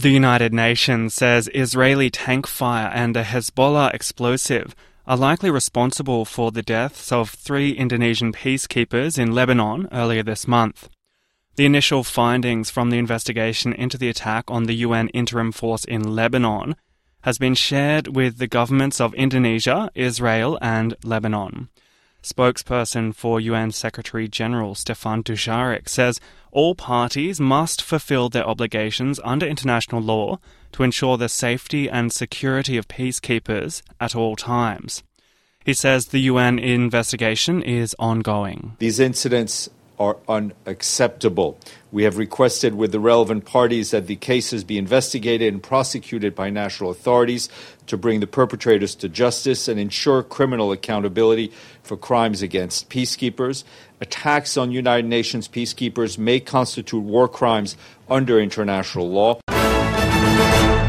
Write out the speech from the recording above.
The United Nations says Israeli tank fire and a Hezbollah explosive are likely responsible for the deaths of 3 Indonesian peacekeepers in Lebanon earlier this month. The initial findings from the investigation into the attack on the UN interim force in Lebanon has been shared with the governments of Indonesia, Israel and Lebanon. Spokesperson for UN Secretary-General Stefan Dujarric says all parties must fulfill their obligations under international law to ensure the safety and security of peacekeepers at all times. He says the UN investigation is ongoing. These incidents are unacceptable. We have requested with the relevant parties that the cases be investigated and prosecuted by national authorities to bring the perpetrators to justice and ensure criminal accountability for crimes against peacekeepers. Attacks on United Nations peacekeepers may constitute war crimes under international law.